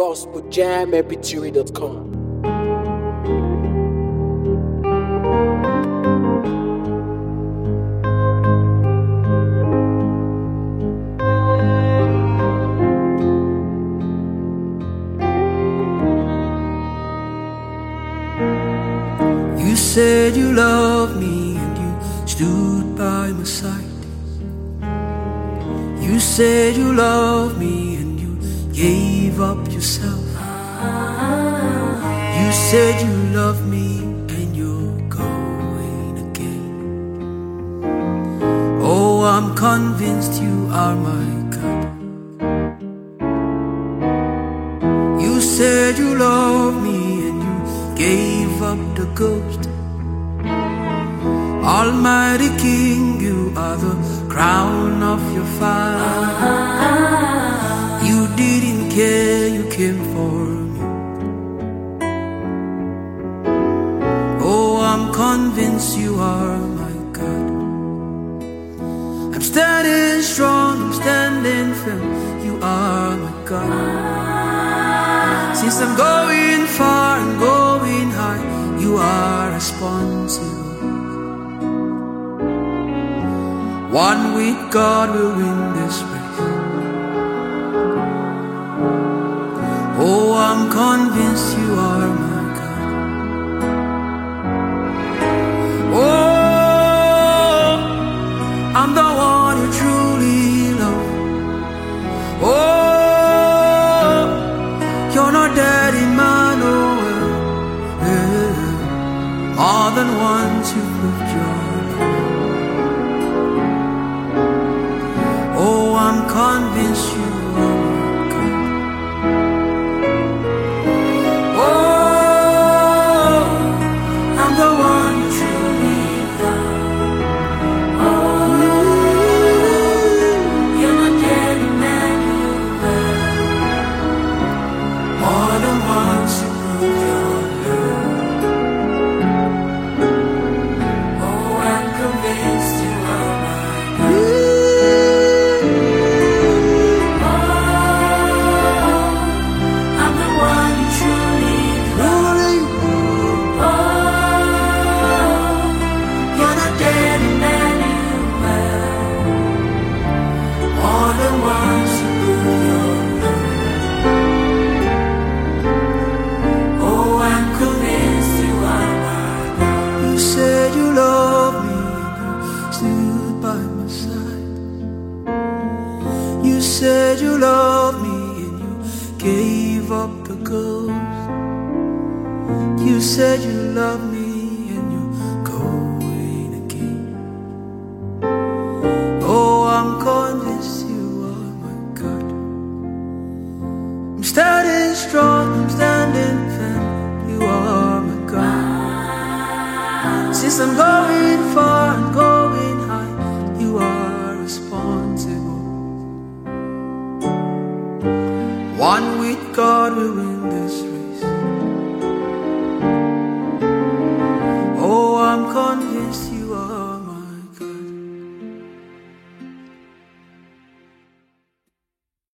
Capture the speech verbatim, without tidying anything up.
gospel jam m p three dot com. You said you loved me and you stood by my side. You said you loved me and you gave up yourself. You said you loved me and you're going again. Oh, I'm convinced you are my God. You said you loved me and you gave up the ghost. Almighty King, you are the crown of your fire. You didn't care, you came for me. Oh, I'm convinced you are my God. I'm standing strong, I'm standing firm. You are my God. Since I'm going far and going high, you are responsible. One with God will win this race. Oh, I'm convinced you are my God. Oh, I'm the one you truly love. Oh, you're not dead, Emmanuel. Yeah. More than once you proved your Oh, I'm convinced you are my God. Oh, I'm the one you truly love. Oh, you're not dead, Emmanuel. More than once you proved your love. Oh, I'm convinced you are my God. You said you loved me and you gave up the ghost. You said you loved me and you're going again. Oh, I'm convinced you are my God. I'm standing strong, I'm standing firm. You are my God. Since I'm going far and going high, you are responsible. One with God will win this.